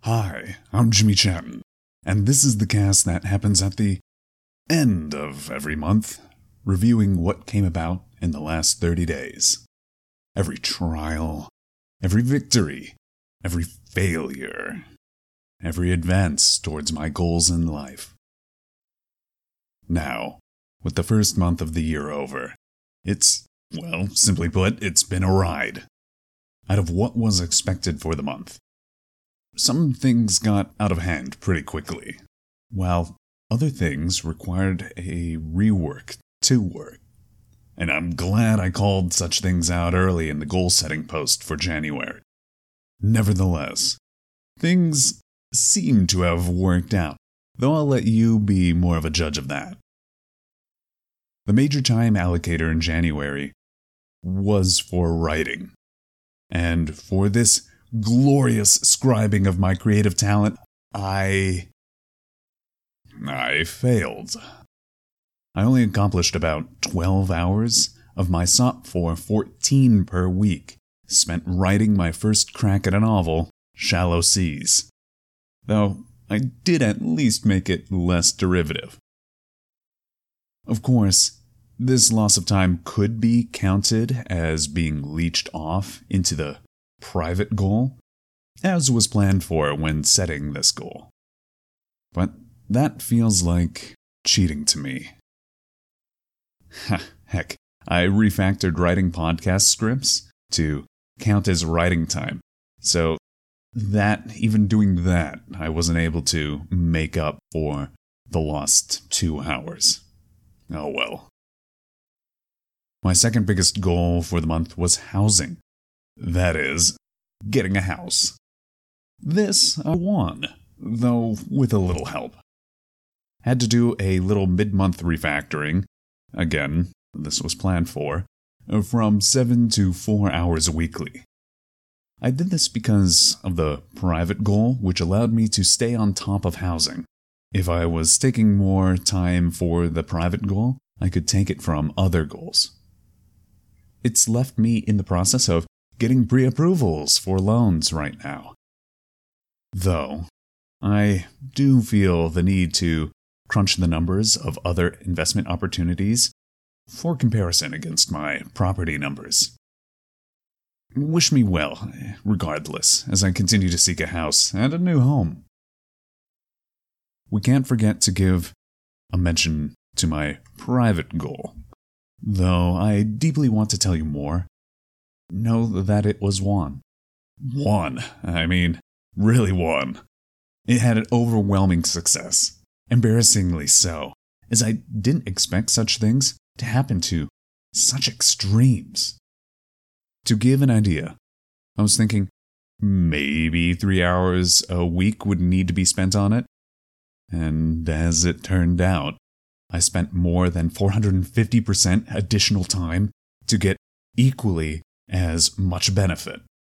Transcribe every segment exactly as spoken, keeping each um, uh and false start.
Hi, I'm Jimmy Chatton, and this is the cast that happens at the end of every month, reviewing what came about in the last thirty days. Every trial, every victory, every failure, every advance towards my goals in life. Now, with the first month of the year over, it's, well, simply put, it's been a ride. Out of what was expected for the month, some things got out of hand pretty quickly, while other things required a rework to work. And I'm glad I called such things out early in the goal-setting post for January. Nevertheless, things seem to have worked out, though I'll let you be more of a judge of that. The major time allocator in January was for writing. And for this glorious scribing of my creative talent, I... I failed. I only accomplished about twelve hours of my sought for fourteen per week, spent writing my first crack at a novel, Shallow Seas. Though I did at least make it less derivative. Of course, this loss of time could be counted as being leached off into the private goal, as was planned for when setting this goal. But that feels like cheating to me. Heck, I refactored writing podcast scripts to count as writing time, so that, even doing that, I wasn't able to make up for the lost two hours. Oh well. My second biggest goal for the month was housing. That is, getting a house. This I won, though with a little help. Had to do a little mid-month refactoring. Again, this was planned for, from seven to four hours weekly. I did this because of the private goal, which allowed me to stay on top of housing. If I was taking more time for the private goal, I could take it from other goals. It's left me in the process of getting pre-approvals for loans right now. Though, I do feel the need to crunch the numbers of other investment opportunities for comparison against my property numbers. Wish me well, regardless, as I continue to seek a house and a new home. We can't forget to give a mention to my private goal. Though I deeply want to tell you more, know that it was one. One. I mean, really one. It had an overwhelming success. Embarrassingly so, as I didn't expect such things to happen to such extremes. To give an idea, I was thinking maybe three hours a week would need to be spent on it. And as it turned out, I spent more than four hundred fifty percent additional time to get equally as much benefit.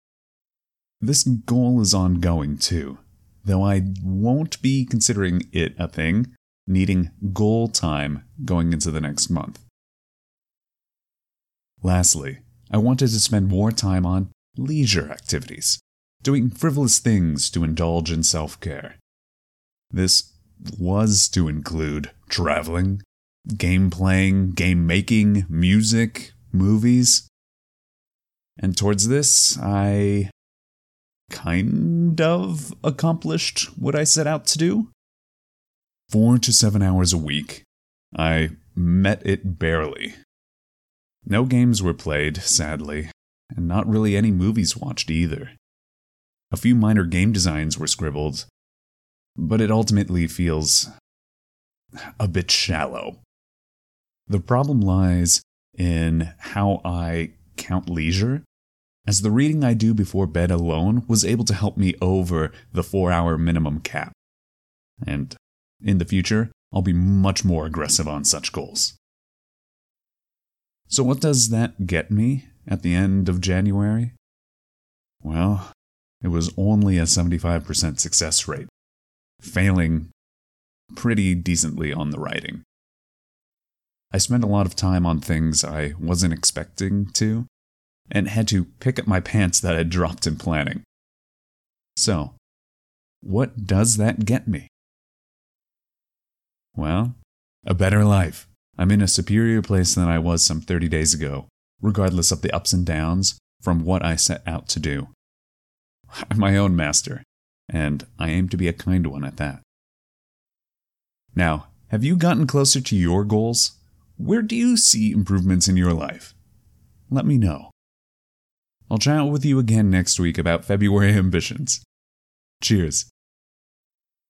This goal is ongoing too, though I won't be considering it a thing, needing goal time going into the next month. Lastly, I wanted to spend more time on leisure activities, doing frivolous things to indulge in self-care. This was to include traveling, game playing, game making, music, movies. And towards this, I kind of accomplished what I set out to do. Four to seven hours a week. I met it barely. No games were played, sadly, and not really any movies watched either. A few minor game designs were scribbled, but it ultimately feels a bit shallow. The problem lies in how I count leisure, as the reading I do before bed alone was able to help me over the four-hour minimum cap. And in the future, I'll be much more aggressive on such goals. So what does that get me at the end of January? Well, it was only a seventy-five percent success rate, failing pretty decently on the writing. I spent a lot of time on things I wasn't expecting to, and had to pick up my pants that had dropped in planning. So, what does that get me? Well, a better life. I'm in a superior place than I was some thirty days ago, regardless of the ups and downs from what I set out to do. I'm my own master, and I aim to be a kind one at that. Now, have you gotten closer to your goals? Where do you see improvements in your life? Let me know. I'll chat with you again next week about February ambitions. Cheers.